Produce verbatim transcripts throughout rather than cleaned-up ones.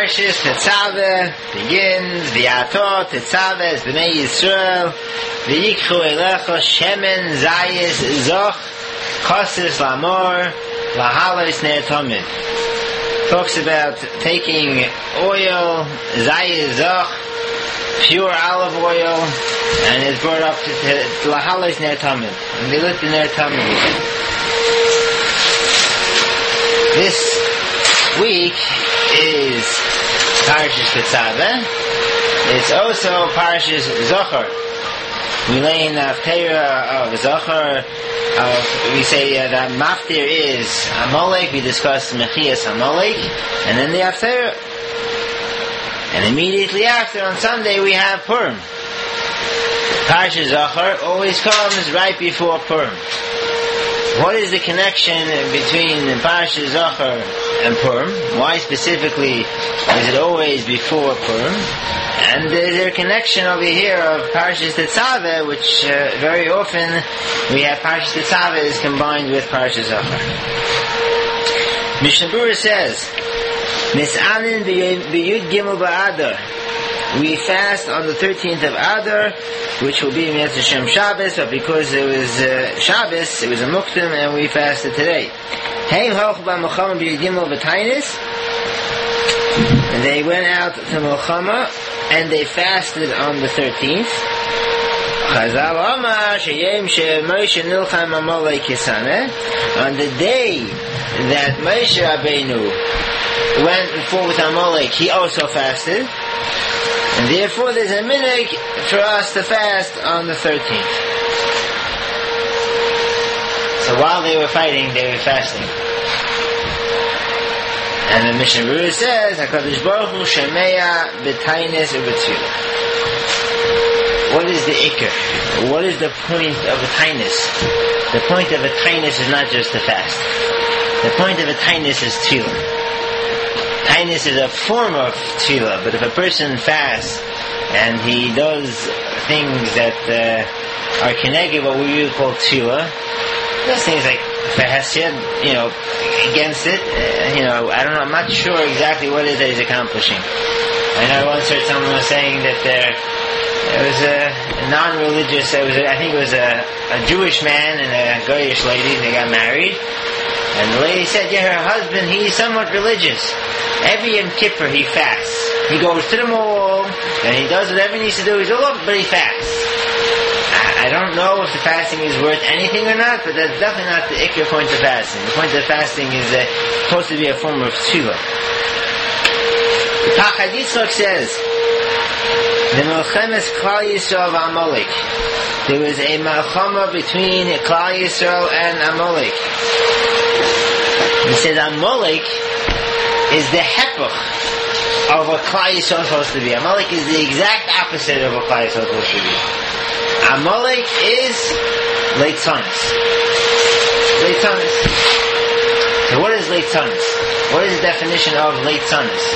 Parshas Tetzaveh begins, V'yato Tetzaveh B'nei Yisrael V'yikchu Elecha Shemen Zayis Zoch Chosis Lamor Lahalos Ner Tomid. Talks about taking oil, Zayis Zoch, pure olive oil, and is brought up to Lahalos Ner Tomid, and they lit the Ner Tomid. This week is Parshas Tetzaveh. It's also Parshas Zochar. We lay in the Haftarah of Zochar. Of, we say uh, that Maftir is Amalek. We discussed Mechias Amalek, and then the Haftarah. And immediately after, on Sunday, we have Purim. Parshas Zochar always comes right before Purim. What is the connection between Parshas Zochar and Purim? Why specifically is it always before Purim? And is there a connection over here of Parshas Tetzaveh, which uh, very often we have Parshas Tetzaveh is combined with Parshas Zochar. Mishnah Berurah says, Nis'anin b'yud gimel ba'adar. We fast on the thirteenth of Adar, which will be Mitzvah Shem Shabbos, but because it was uh, Shabbos, it was a Muktim, and we fasted today. Hey, Hoch ba'Milchama b'Yudimel v'Tainis. They went out to Milchama, and they fasted on the thirteenth. Chazal Omar sheyem sheMoshe nilcham Amalek Kisaneh. On the day that Moshe Rabbeinu went forward with Amalek, he also fasted. And therefore there's a minhag for us to fast on the thirteenth. So while they were fighting, they were fasting. And the Mishnah Berurah says, HaKadosh Baruch Hu Shemeya B'Tainis U'B'Tfilah. What is the ikar? What is the point of a tainis? The point of a tainis is not just to fast. The point of a tainis is tefillah. Tainis is a form of tefillah, but if a person fasts and he does things that uh, are connected, what we would call tefillah, those things like fahasiyad, you know, against it, uh, you know, I don't know, I'm not sure exactly what it is that he's accomplishing. I know I once heard someone was saying that there, there was a non-religious, it was a, I think it was a, a Jewish man and a Goyish lady, they got married, and the lady said, yeah, her husband, he's somewhat religious. Every Yom Kippur he fasts. He goes to the mall, and he does whatever he needs to do. He's a look, but he fasts. I, I don't know if the fasting is worth anything or not, but that's definitely not the ikar point of fasting. The point of fasting is uh, supposed to be a form of tefillah. The Tachad Yitzchak says, the Melchemes Klal Yisrael v'Amalek. There was a Melchama between Klal Yisrael and Amalek. He says Amalek is the hepach of what Klal Yisrael is supposed to be. Amalek is the exact opposite of what Klal Yisrael is supposed to be. Amalek is Leitzanis. Leitzanis. So what is Leitzanis? What is the definition of Leitzanis?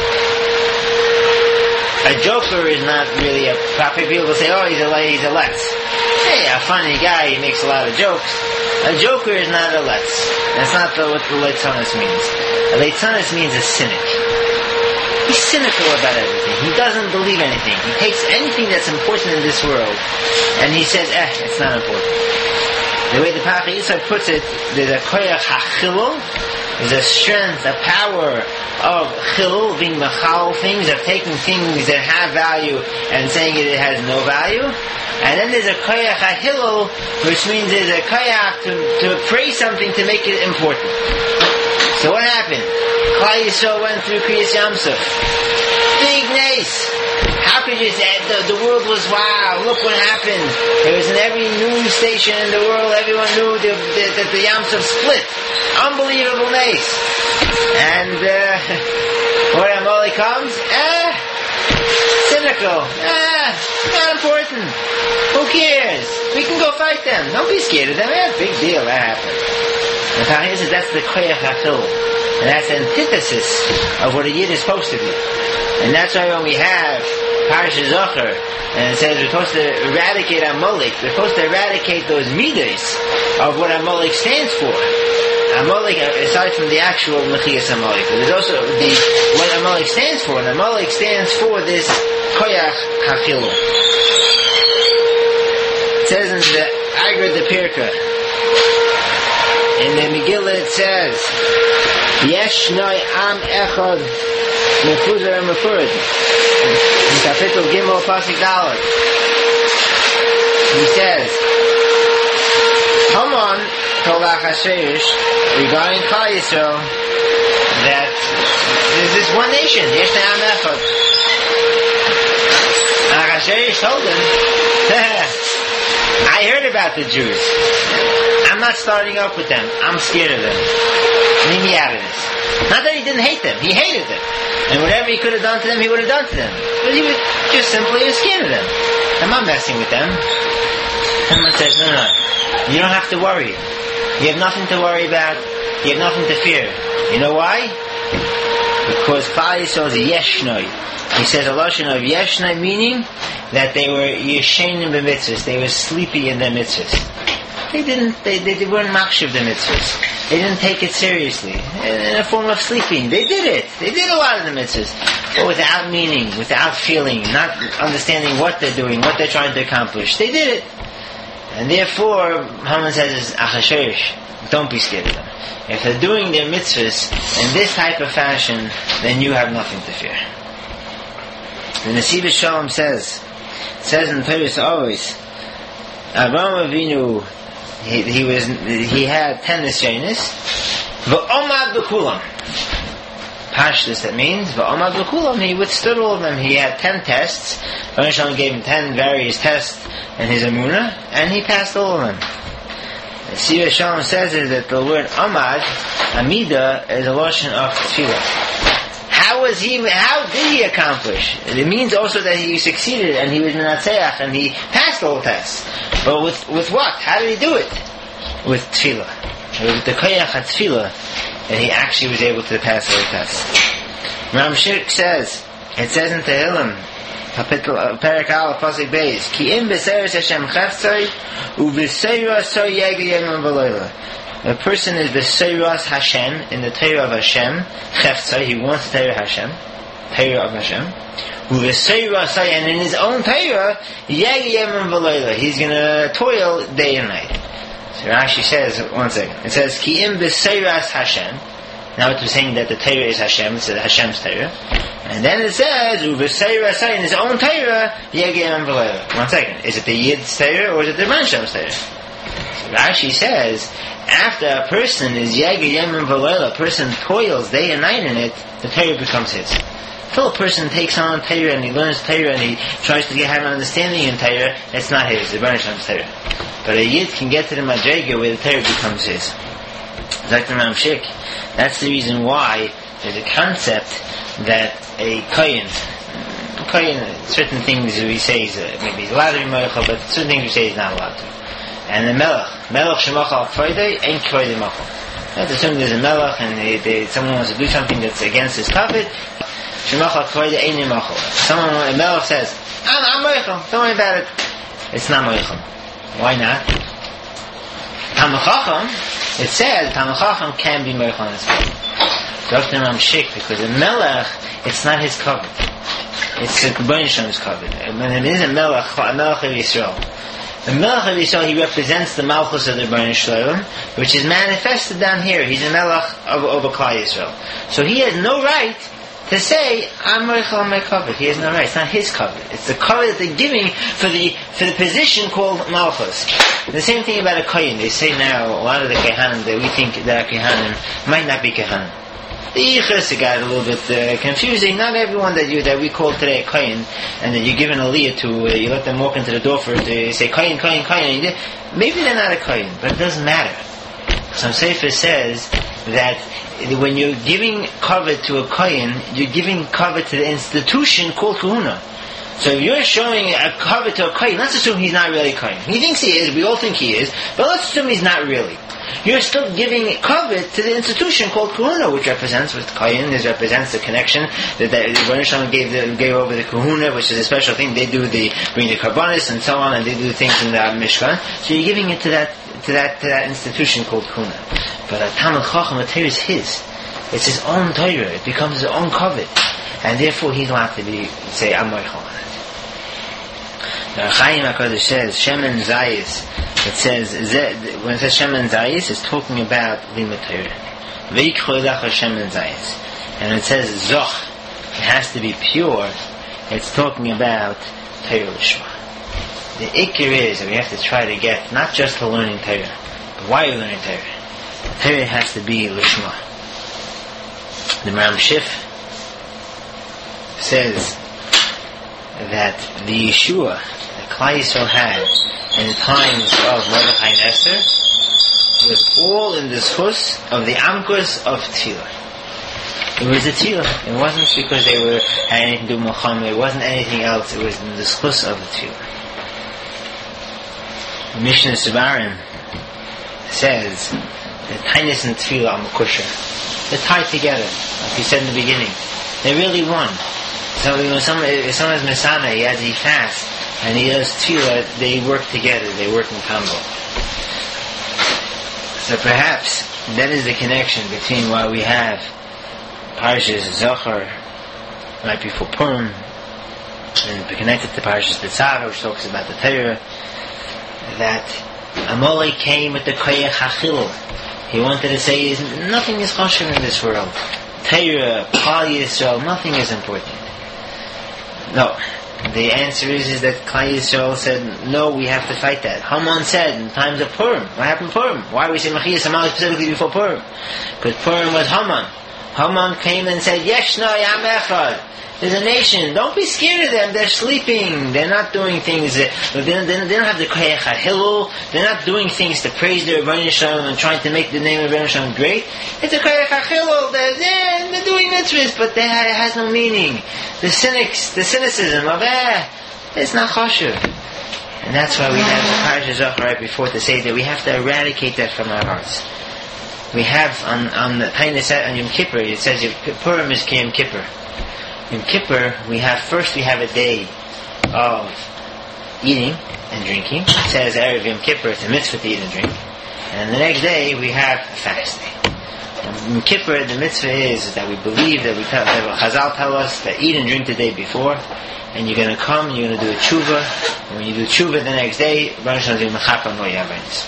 A joker is not really a proper. People will say, oh, he's a he's a letz. Hey, a funny guy, he makes a lot of jokes. A joker is not a letz. That's not the, what the Leitzanis means. A Leitzanis means a cynic. He's cynical about everything. He doesn't believe anything. He takes anything that's important in this world and he says, eh, it's not important. The way the Tachad Yitzchak puts it, there's a koyach hachilul, there's a strength, a power of chilul, being machal things, of taking things that have value and saying it has no value. And then there's a koyach hahilul, which means there's a koyach to, to praise something to make it important. So what happened? Klal Yisrael went through Kriyas Yamsuf. Big nace. How could you say the, the world was wow? Look what happened. It was in every news station in the world. Everyone knew that the, the, the Yamsuf split. Unbelievable nace. And uh, when Amalek comes, eh, cynical. Eh, not important. Who cares? We can go fight them. Don't be scared of them. Eh, big deal. That happened. The Tachad says that's the koyach hachil. And that's the antithesis of what a Yid is supposed to be. And that's why when we have Parshas Zochar, and it says we're supposed to eradicate Amalek, we're supposed to eradicate those midas of what Amalek stands for. Amalek, aside from the actual Mechias Amalek, there's also the what Amalek Amalek stands for. And Amalek stands for this koyach hachilu. It says in the Agra de Pirka, in the Megillah it says, Yesh noi am echad mefuzar and mefurad. In Kapitel Gimel Pasuk Dalet, he says, Haman told Achashverosh regarding Klal Yisrael that there's this one nation, Yesh noi am echad. Achashverosh told him, I heard about the Jews. I'm not starting up with them. I'm scared of them. Leave me out of this. Not that he didn't hate them. He hated them. And whatever he could have done to them, he would have done to them. But he was just simply scared of them. I'm not messing with them. Someone says, no, no. You don't have to worry. You have nothing to worry about. You have nothing to fear. You know why? Because Klal Yisrael is yeshnoi. He says a lashon of yeshnoi, meaning that they were yeshenim b'mitzvahs. They were sleepy in their mitzvahs. They didn't, they, they, they weren't makshiv the mitzvahs. They didn't take it seriously. In a form of sleeping. They did it. They did a lot of the mitzvahs. But without meaning, without feeling, not understanding what they're doing, what they're trying to accomplish. They did it. And therefore, Haman says, Achashverosh, don't be scared of them. If they're doing their mitzvahs in this type of fashion, then you have nothing to fear. The Nesiv Shalom says, it says in Torah always, Avraham Avinu, he, he was, he had ten nisyonos, v'omad b'kulam. Pashtus, that means, v'omad b'kulam, he withstood all of them. He had ten tests. Baruch Shalom gave him ten various tests in his emunah, and he passed all of them. The Nesiv Shalom says is that the word amad, amida, is a lashon of tefillah. How was he? How did he accomplish? It means also that he succeeded and he was menatzeach and he passed all tests. But with with what? How did he do it? With tefillah. With the koyach tefillah, and he actually was able to pass all the tests. Ram Shirk says, it says in Tehillim, Perek Aleph Pasuk Beis, Ki im b'seres Hashem cheftzai u'v'seira so yegi yemim v'loila. A person is b'seiras Hashem, in the Torah of Hashem, cheftzai, he wants the Torah Hashem, Torah of Hashem, u'v'seiras, and in his own Torah, yegi yemim v'loila, he's going to toil day and night. So Rashi says, one second, it says, Ki im b'seiras Hashem. Now it's saying that the Torah is Hashem, it's Hashem's Torah. And then it says, u'v'seiras, in his own Torah, yegi yemim v'loila. One second, is it the Yid's Torah or is it the Hashem's Torah? So Rashi says, after a person is yegi yemim v'loila, a person toils day and night in it, the Torah becomes his. Until a person takes on Torah and he learns Torah and he tries to get have an understanding in Torah, it's not his, the Baruch Shalom's Torah. But a Yid can get to the Madrega where the Torah becomes his. Like the Ram Shik, that's the reason why there's a concept that a Kohen, Kohen, certain things we say is, uh, maybe he's allowed to be Meichel, but certain things we say he's not allowed to. And the Melech, Melech Shemach al Kvoidei, ain't Kvoidei Machal. Let's assume there's a Melech and they, they, someone wants to do something that's against his Kavod, Shemach al Kvoidei ain't Machal. Someone, a Melech says, I'm, I'm Meichel, don't worry about it. It's not Meichel. Why not? Talmid Chacham, it says, Talmid Chacham can be Meichel on his Kavod. Doctor Ram Shik, because a Melech, it's not his Kavod. It's the Baruch Shalom's Kavod. When it is a Melech, a Melech of Yisrael, the Melech of Yisrael, he represents the Malchus of the Baruch Shalom, which is manifested down here. He's a Melech of, of Klal Yisrael. So he has no right to say, I'm Meichel on my Kavod. He has no right. It's not his Kavod. It's the Kavod that they're giving for the for the position called Malchus. The same thing about a Kohen. They say now, a lot of the Kehanim that we think that are Kehanim might not be Kehanim. The Yichus got a little bit uh, confusing. Not everyone that you that we call today a Kohen, and that you're given a aliyah to, uh, you let them walk into the door for it, to say Kohen, Kohen, Kohen. Maybe they're not a Kohen, but it doesn't matter. Some Sefer says that when you're giving kavod to a Kohen, you're giving kavod to the institution called Kahuna. So if you're showing a kavod to a Kohen, let's assume he's not really a Kohen. He thinks he is, we all think he is, but let's assume he's not really. You're still giving kavod to the institution called Kahuna, which represents, with Kohen, this represents the connection that the, the Baruch Shalom gave, the, gave over the Kahuna, which is a special thing. They do the, bring the Karbanis and so on, and they do things in the Mishkan. So you're giving it to that, to that, to that institution called Kahuna. But a Talmid Chacham, a Torah is his. It's his own Torah. It becomes his own kavod. and therefore he's allowed to be say I'm moichel on it. The Chaim HaKadosh says Shemen Zayis. It says when it says Shemen Zayis, it's talking about Limud Torah. Veikhu Lecha Shemen Zayis, and it says Zoch. It has to be pure. It's talking about Torah Lishma. The ikir is that we have to try to get not just to learning Torah, but why are we learning Torah? Torah has to be Lishma. The Maram Shif says that the Yeshua that Klal Yisrael had in the times of Mordechai and Esther was all in the schus of the Amkus of Tefillah. It was a Tefillah. It wasn't because they were had anything to do with Muhammad. It wasn't anything else. It was in the schus of the Tefillah. The Mishnah Sebarim says that Tainus and Tefillah are Makusha. They're tied together, like you said in the beginning. They're really one. So you know, someone, if someone's Mesana, he has he fast, and he does Tefillah, they work together, they work in combo. So perhaps that is the connection between why we have Parshas Zohar right before Purim, and connected to Parshas Tetzaveh, which talks about the Torah, that Amalek came with the Koyach HaChilul. He wanted to say, nothing is kosher in this world. Torah, Klal Yisrael, nothing is important. No. The answer is, is that Klal Yisrael said, no, we have to fight that. Haman said, in times of Purim, what happened in Purim? Why we say Machiyas Amalek specifically before Purim? Because Purim was Haman. Haman came and said, Yeshna Yam Echad. There's a nation. Don't be scared of them. They're sleeping. They're not doing things. That, they, don't, they don't have the Koyach HaHilul. They're not doing things to praise their Rebbeinu Shalom and trying to make the name of Rebbeinu Shalom great. It's a Koyach HaHilul. They're, they're, they're doing mitzvahs, but they, it has no meaning. The cynics, the cynicism of, eh, it's not kosher. And that's why we have the Parashah Zohar right before to say that we have to eradicate that from our hearts. We have on, on the Tainus on Yom Kippur, it says Purim is Yom Kippur. In Kippur, we have first we have a day of eating and drinking. It says Erev Yom Kippur, it's a mitzvah to eat and drink. And the next day we have fasting. In Kippur, the mitzvah is that we believe that we tell, that Chazal tell us that eat and drink the day before, and you're going to come and you're going to do a tshuva. And when you do tshuva the next day, Baruch Hashem is mechaper no yavenis.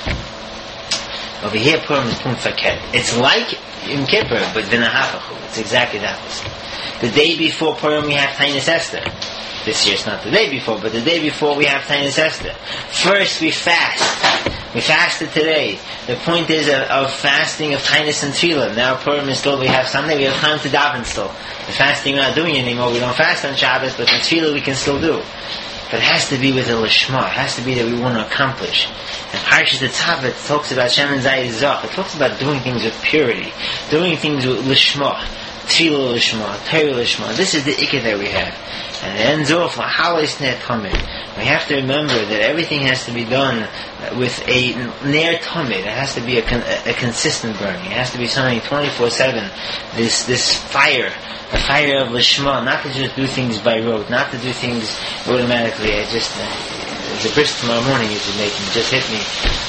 Over here, Purim is Pum Faket. It's like Yom Kippur, but v'nahapachu. It's exactly the opposite. The day before Purim we have Tainus Esther. This year it's not the day before, but the day before we have Tainus Esther. First we fast. We fasted today. The point is of, of fasting of Tainus and Tefillah. Now Purim is still, we have Sunday, we have time to daven still. The fasting we're not doing anymore. We don't fast on Shabbos, but the Tefillah we can still do. But it has to be with a lishma. It has to be that we want to accomplish. And Parshas Tetzaveh talks about Shemen Zayis Zoch. It talks about doing things with purity, doing things with lishma. Tefillah Lishma, Torah Lishma. This is the ikah that we have. And it ends off, Lahalis Ner Tamid. We have to remember that everything has to be done with a Ner Tamid. It has to be a, con- a consistent burning. It has to be something twenty-four seven. This this fire, the fire of Lishma, not to just do things by rote, not to do things automatically. I just, uh, the bris tomorrow morning you should make, it just hit me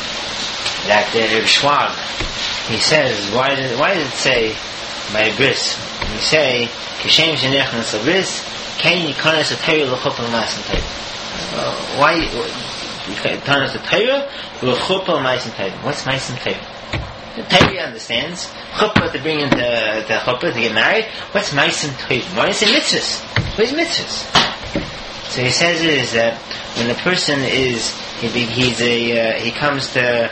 that uh, Reb Schwab, he says, why does, why does it say, by bris, we say, Kishem Shenechnas a bris, Kain Yikonas a Torah l'chupal ma'asim Torah. Why, Yikonas a Torah l'chupal ma'asim Torah. What's ma'asim Torah? The Torah understands, chuppah to bring into the chuppah to get married. What's ma'asim Torah? Why does it say mitzvahs? What is mitzvahs? So he says it is that when a person is, he, he's a, uh, he comes to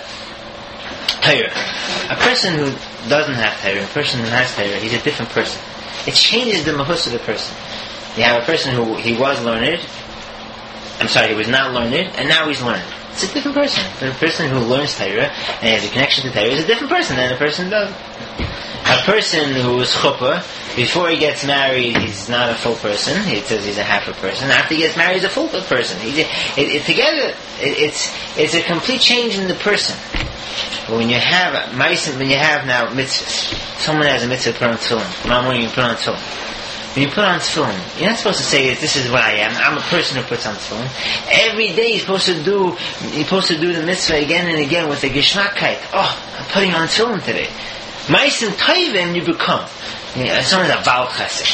Torah. A person who doesn't have Torah, a person who has Torah, he's a different person. It changes the mahus of the person. You have a person who he was learned, I'm sorry, he was not learned, and now he's learned. It's a different person. The person who learns Torah and has a connection to Torah is a different person than a person who doesn't. A person who is chuppah, before he gets married, he's not a full person. He says he's a half a person. After he gets married, he's a full person. He's a, it, it, together, it, it's it's a complete change in the person. But when you have when you have now mitzvahs, someone has a mitzvah to put on tefillin. Tomorrow morning you put on tefillin. When you put on tefillin, you're not supposed to say, "This is what I am. I'm a person who puts on tefillin." Every day you're supposed to do you're supposed to do the mitzvah again and again with a geschmackkeit. Oh, I'm putting on tefillin today. Ma'asim tovim you become. You know, someone's a Baal Chesed.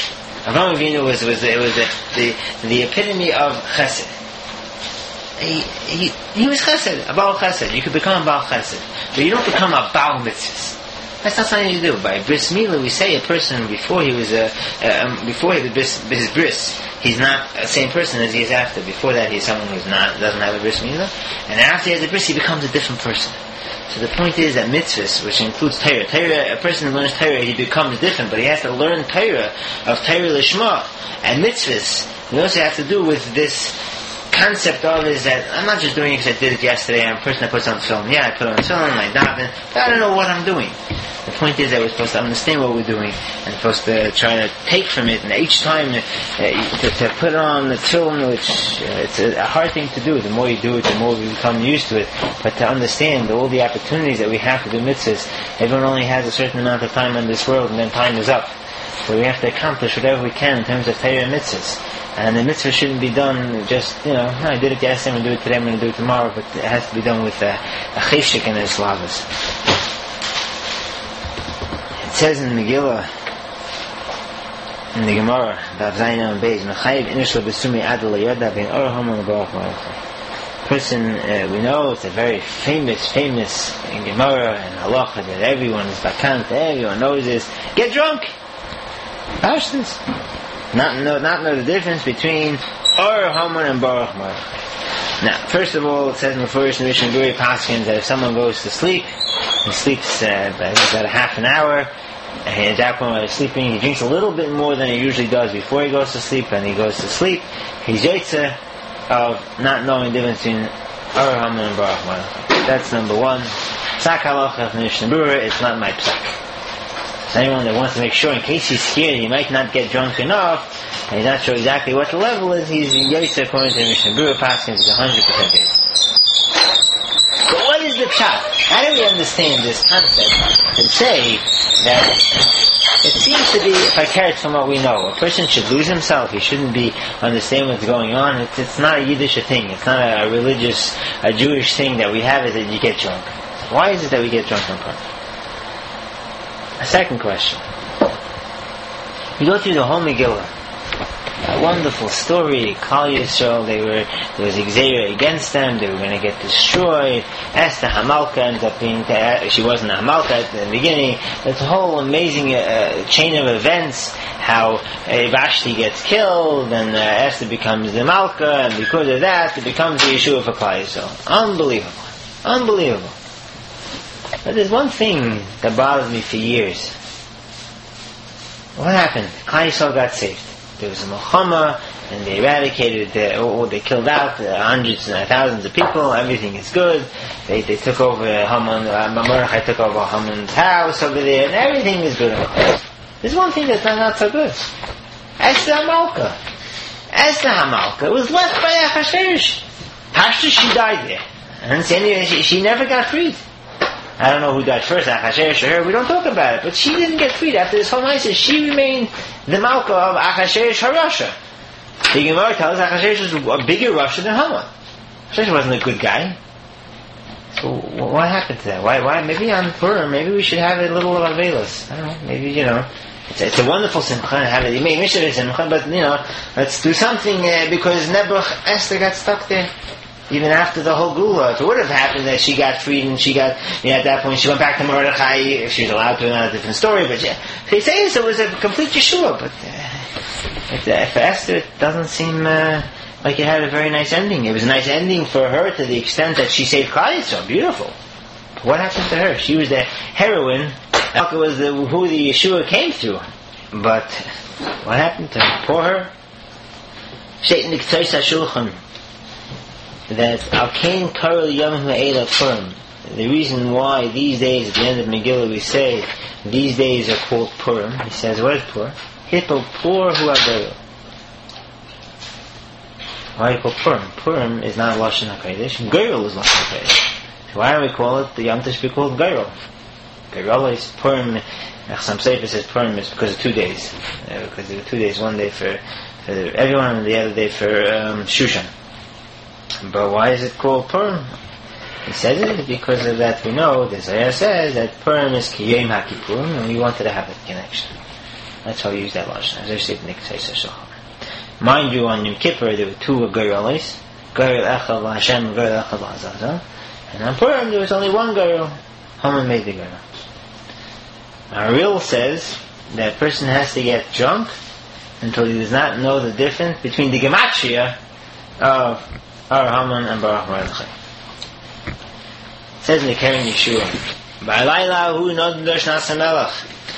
Avraham Avinu was was it was the, the the epitome of chesed. He, he he was chesed, a Baal chesed. You could become a Baal chesed, but you don't become a Baal mitzvahs. That's not something you do. By bris milah, we say a person before he was a um, before he was his bris, he's not the same person as he is after. Before that, he's someone who's not doesn't have a bris milah, and after he has a bris, he becomes a different person. So the point is that mitzvahs, which includes Torah, Torah, a person who learns Torah, he becomes different, but he has to learn Torah of Torah Lishma. And mitzvahs, we also have to do with this concept of is that I'm not just doing it because I did it yesterday. I'm a person that puts on film. Yeah, I put on film, I daven, but I don't know what I'm doing. The point is that we're supposed to understand what we're doing and supposed to try to take from it. And each time uh, to, to put on the film, which uh, it's a, a hard thing to do. The more you do it, the more we become used to it. But to understand all the opportunities that we have to do mitzvahs, everyone only has a certain amount of time in this world, and then time is up. So we have to accomplish whatever we can in terms of Torah and mitzvahs. And the mitzvah shouldn't be done just, you know, no, I did it yesterday, I'm going to do it today, I'm going to do it tomorrow, but it has to be done with a, a cheshik and a slavas. It says in the Megillah, in the Gemara, Daf Zayin and Beis, Mechayiv Inishla B'Sumi Adel Yoda Ben Orahom and Baruch Baruch. Person, uh, we know it's a very famous, famous in Gemara and Halacha that everyone is bakant, everyone knows this. Get drunk! Ash this. Not know, not know the difference between Or Haman and Baruch Baruch. Now, first of all, it says in the first Mishnah Guri Paskins that if someone goes to sleep, he sleeps uh, about a half an hour, and at that point while he's sleeping, he drinks a little bit more than he usually does before he goes to sleep, and he goes to sleep, he's yotze of not knowing the difference between Or Haman and Baruch Baruch. That's number one. Psak halacha of Mishnah Berurah, it's not my psak. So anyone that wants to make sure, in case he's scared he might not get drunk enough, and he's not sure exactly what the level is, he's yotze according to the Mishnah Berurah Paskins, is one hundred percent yotze. But what is the pshat? How do we understand this concept and say that it seems to be fakert from what we know? A person should lose himself. He shouldn't be understand what's going on. It's, it's not a Yiddish thing. It's not a, a religious, a Jewish thing that we have is that you get drunk. Why is it that we get drunk in Purim? A second question. You go through the whole Megillah. A wonderful story. Klal Yisrael, they were there was Xera against them. They were going to get destroyed. Esther Hamalka ends up being uh, she wasn't a Hamalka at the beginning. It's a whole amazing uh, chain of events. How uh, Vashti gets killed, and uh, Esther becomes the Malka, and because of that, it becomes the Yeshua for Klal Yisrael. Unbelievable, unbelievable. But there's one thing that bothered me for years. What happened? Klal Yisrael got saved. There was a Milchama, and they eradicated, the, or they killed out uh, hundreds and thousands of people. Everything is good. They they took over Haman. Uh, Mordechai took over Haman's house over there, and everything is good. There's one thing that's not, not so good. Esther Hamalka. Esther Hamalka was left by Achashverosh. Pashtus, she died there, and anyway, she, she never got freed. I don't know who died first, Achashverosh or her, we don't talk about it, but she didn't get freed after this whole night. She remained the Malka of Achashverosh HaRasha. The Gemara tells us Achashverosh was a bigger Rasha than Haman. Achashverosh wasn't a good guy. So what happened to that? Why, why, maybe on Purim, maybe we should have a little of Avelos. I don't know, maybe, you know, it's a, it's a wonderful simcha, have it, maybe we should have simcha, but, you know, let's do something, uh, because Nebuch Esther got stuck there. Even after the whole Gula, if it would have happened that she got freed and she got, you know, at that point she went back to Mordechai, if she was allowed to, not a different story, but yeah, they say so it was a complete Yeshua, but uh, if, uh, for Esther it doesn't seem uh, like it had a very nice ending. It was a nice ending for her to the extent that she saved Klal Yisrael, beautiful. But what happened to her? She was the heroine, Malka was the, who the Yeshua came through, but what happened to her? Poor her. Shaitan Niktois HaShulchan. That Al-Kain Karel Yom Ha'ela Purim. The reason why these days, at the end of Megillah, we say these days are called Purim. He says, what is Purim? Hippo Pur Hu Agayel. Why do you call Purim? Purim is not Lashon HaKodesh. Geirel is Lashon HaKodesh. So why do we call it, the Yom Tov should be called Geirel? Geirel is Purim. Some Sefer says Purim is because of two days. Uh, because there were two days, one day for, for everyone and the other day for um, Shushan. But why is it called Purim? He says it because of that we know, the Zohar says that Purim is Ki Yom HaKippurim, and we wanted to have that connection. That's how we use that lashon. As I said, mind you, on Yom Kippur there were two Gerolis, Gerol Echad LaHashem, Gerol Echad LaAzazel, and on Purim there was only one Gerol. Haman made the Gerol. Ariel says that a person has to get drunk until he does not know the difference between the gematria of Ar Haman and Baruch Mordechai. It says in the Keren Yeshua, Ba'alayla hu nodon shnas hamelach.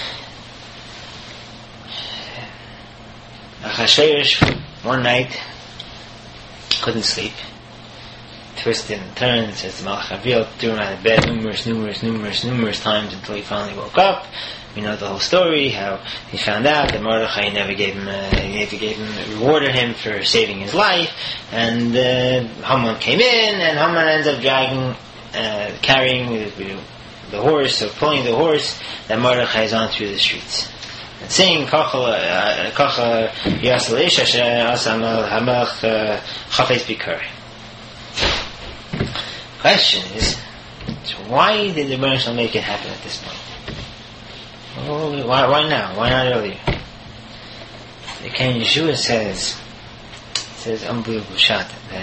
Achashverosh one night couldn't sleep, twisted and turned, says the Malach Aviel, threw him out of bed numerous, numerous, numerous, numerous times until he finally woke up. We know the whole story, how he found out that Mordechai never gave him, uh, he never gave him, rewarded him for saving his life, and uh, Haman came in, and Haman ends up dragging, uh, carrying the, the horse, or pulling the horse that Mordechai is on through the streets. And saying, Kacha Yasal Ish Asher Asam Hamelach Chafetz Bikar. Question is, so why did the Rebbeinu make it happen at this point? Oh, why, why now? Why not earlier? The Keren Yeshua says, says unbelievable shot that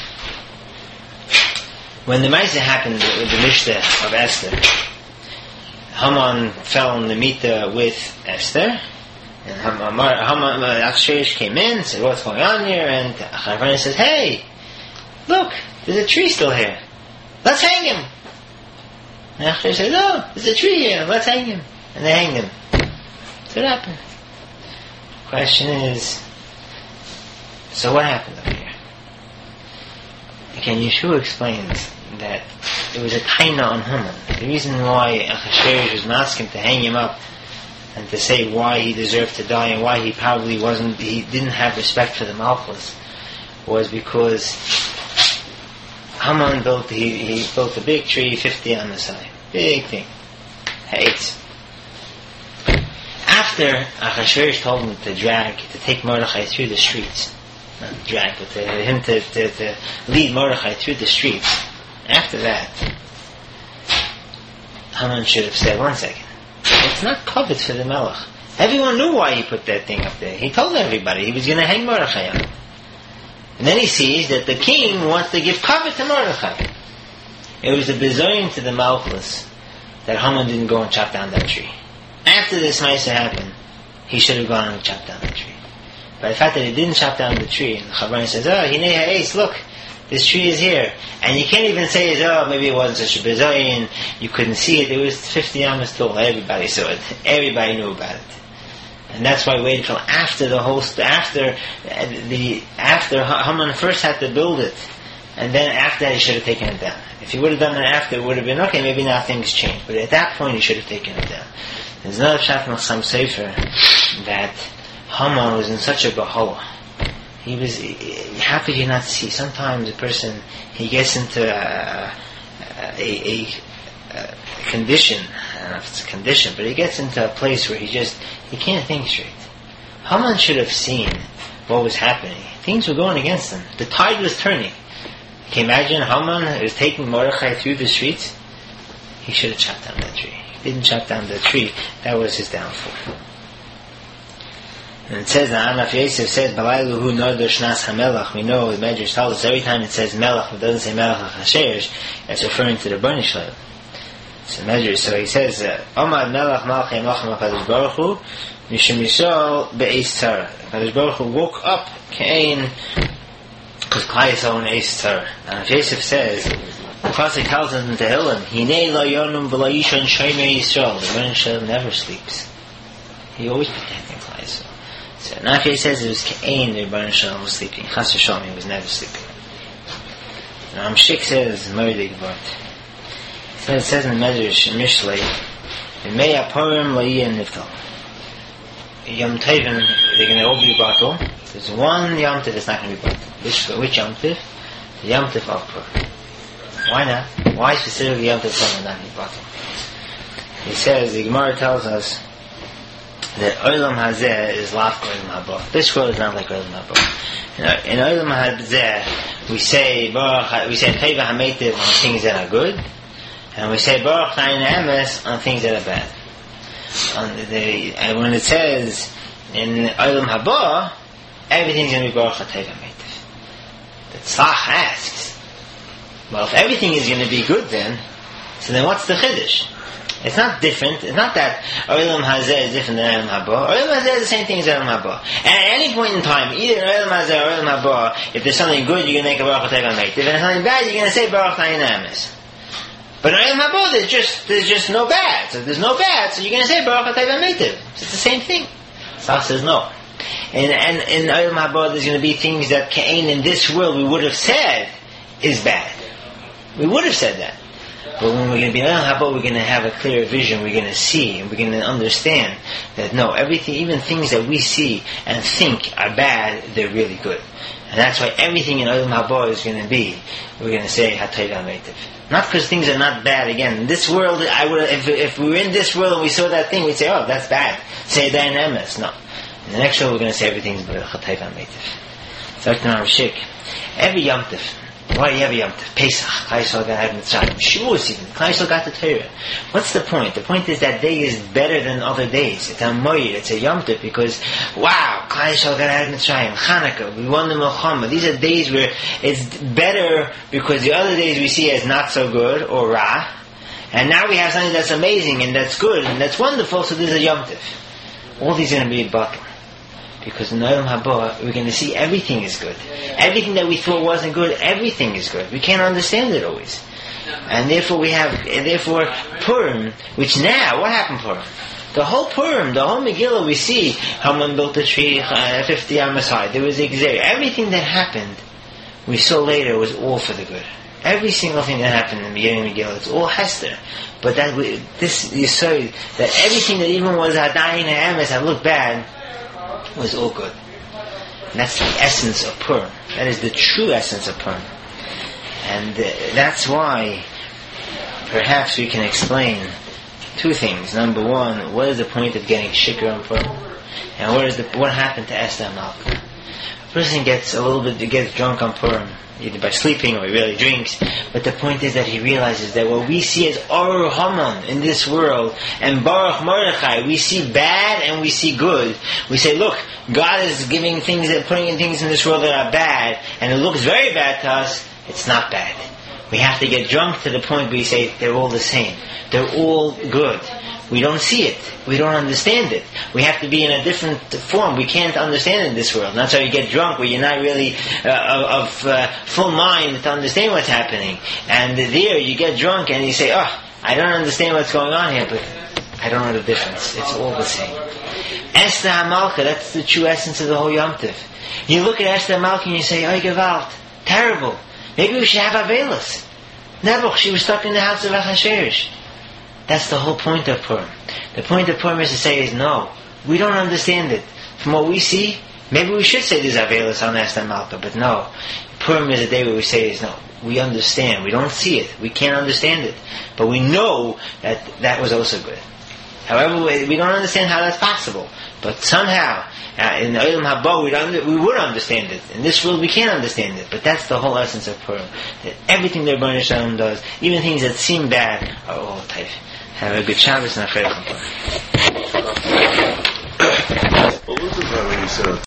when the Maisa happened with the Mishnah of Esther, Haman fell in the Mita with Esther, and Haman Achashverosh came in, said, "What's going on here?" And Achashverosh says, "Hey, look, there's a tree still here. Let's hang him." And Achashverosh says, "Oh, there's a tree here. Let's hang him." And they hanged him. So what happened? The question is, so what happened up here? Again, Yeshua explains that it was a taina on Haman. The reason why Achashverosh was asking to hang him up and to say why he deserved to die and why he probably wasn't, he didn't have respect for the Malchus, was because Haman built, he, he built a big tree, fifty on the side. Big thing. Hates. After Achashverosh told him to drag, to take Mordechai through the streets, not drag, but to, him to, to, to lead Mordechai through the streets, after that, Haman should have said, one second, it's not covet for the Melech. Everyone knew why he put that thing up there. He told everybody he was going to hang Mordechai on. And then he sees that the king wants to give covet to Mordechai. It was a bizoyin to the Malchus that Haman didn't go and chop down that tree. After this Maisa happened, he should have gone and chopped down the tree. But the fact that he didn't chop down the tree, and the Chavarin says, "Oh, hinei ha'es, look, this tree is here." And you can't even say, "Oh, maybe it wasn't such a bizayin, you couldn't see it." It was fifty amas tall. Everybody saw it. Everybody knew about it. And that's why we waited until after the whole, st- after uh, the, after Haman first had to build it, and then after that he should have taken it down. If he would have done it after, it would have been, okay, maybe now things change. But at that point he should have taken it down. There's another shot in Chassam Sofer that Haman was in such a bahala. He was, how could you not see? Sometimes a person, he gets into a, a, a, a condition, I don't know if it's a condition, but he gets into a place where he just, he can't think straight. Haman should have seen what was happening. Things were going against him. The tide was turning. Can you imagine Haman was taking Mordechai through the streets? He should have chopped down that tree. He didn't chop down the tree. That was his downfall. And it says that Anaf Yosef said, "Balaylu hu nodor shnas hamelach." We know the Medrash tells us every time it says melach, it doesn't say melach Achashverosh, it's referring to the Bnei Shlomo. So Medrash, so he says, "Omad melach malchei malchim HaKadosh Baruch Hu mishum yisrael be'eis tzara." HaKadosh Baruch Hu woke up Cain because Klal Yisrael in eis tzara. Anaf Yosef says, the Pasuk tells us in Tehillim, "Hinei lo yonum v'lo yishon shoymei Yisrael." The Bnei Shlomo never sleeps. He always protects Klal Yisrael. So Nafi says it was Cain the Rebbeinu Shalom was sleeping. Chas v'shalom, he was never sleeping. Now Amshik says, Murdig Vart. It says in the Medrash, in Mishlei, V'mei aporim lo'iyeh niftal. Yom Tovim, they're going to all be battle. There's one Yom Tov that's not going to be battle. Which, which Yom Tov? The Yom Tov of Purim. Why not? Why specifically Yom Tov Purim not be battle? He says, the Gemara tells us, that Olam Hazeh is lafka Olam Haba. This world is not like Olam Haba. In Olam Hazeh, we say Baruch, we say Teva HaMeitiv on things that are good, and we say Baruch Chayin Emes on things that are bad. On the, and when it says in Olam Haba, everything's going to be Baruch Atay V'Meitiv. The Tzach asks, well, if everything is going to be good then, so then what's the Chiddush? It's not different. It's not that Olam Hazeh is different than Olam Haba. Olam Hazeh is the same thing as Olam Haba. And at any point in time, either in Olam Hazeh or Olam Haba, if there's something good, you're going to make a Baruch Atay V'Meitiv. If there's something bad, you're going to say Baruch Tayin Emes. But in Olam Haba, there's just, there's just no bad. So if there's no bad, so you're going to say Baruch Atay V'Meitiv. So it's the same thing. Saf says no. And, and in Olam Haba, there's going to be things that Kain in this world we would have said is bad. We would have said that. But when we're going to be in Olam Haba, we're going to have a clear vision. We're going to see, and we're going to understand that no, everything, even things that we see and think are bad, they're really good. And that's why everything in Olam Haba is going to be, we're going to say Hatay V'Meitiv. Not because things are not bad. Again, in this world, I would, if, if we were in this world and we saw that thing, we'd say, oh, that's bad. Say that in Emes. No. In the next world, we're going to say everything's Hatay V'Meitiv. So, Shik, every Yom Tov, why do you have a Yom Tov? Pesach, Klal Yisrael got Mitzrayim, Shavuos even, Klal Yisrael got the Torah. What's the point? The point is that day is better than other days. It's a Moed, it's a Yom Tov, because, wow, Klal Yisrael got Mitzrayim, Chanukah, we won the Milchama. These are days where it's better because the other days we see as not so good, or Ra, and now we have something that's amazing, and that's good, and that's wonderful, so there's a Yom Tov. All these are going to be a bottle. Because in Olam Haba, we're going to see everything is good. Everything that we thought wasn't good, everything is good. We can't understand it always. And therefore we have, and therefore Purim, which now, what happened Purim? The whole Purim, the whole Megillah, we see Haman built the tree, uh, fifty Amos high. There was Exer. Everything that happened, we saw later, was all for the good. Every single thing that happened in the beginning of Megillah, it's all Hester. But that we, this, you saw that everything that even was Hadayin and Amos that looked bad, was all good. And that's the essence of Purim. That is the true essence of Purim. And uh, that's why perhaps we can explain two things. Number one, what is the point of getting shikar on Purim? And what is the what happened to Esther Malka? A person gets a little bit gets drunk on Purim, either by sleeping or he really drinks. But the point is that he realizes that what we see as Or Haman in this world and Baruch Mordechai, we see bad and we see good. We say, look, God is giving things and putting in things in this world that are bad, and it looks very bad to us. It's not bad. We have to get drunk to the point where we say they're all the same. They're all good. We don't see it. We don't understand it. We have to be in a different form. We can't understand it in this world. And that's how you get drunk, where you're not really uh, of uh, full mind to understand what's happening. And there you get drunk and you say, oh, I don't understand what's going on here, but I don't know the difference. It's all the same. Esther HaMalka, that's the true essence of the whole Yom Tov. You look at Esther HaMalka and you say, oh, Gewalt, terrible. Maybe we should have Avelis. Nebuch, she was stuck in the house of Achashverosh. That's the whole point of Purim. The point of Purim is to say is no, we don't understand it. From what we see, maybe we should say there's Avelis on Esther Malka, but no. Purim is a day where we say is no, we understand. We don't see it. We can't understand it. But we know that that was also good. However, we don't understand how that's possible. But somehow, uh, in the Olam Haba, we, don't, we would understand it. In this world, we can't understand it. But that's the whole essence of Purim. That everything that Rebbeinu Shalom does, even things that seem bad, are all taif. Have a good Shabbos and a Friday. What was it when you said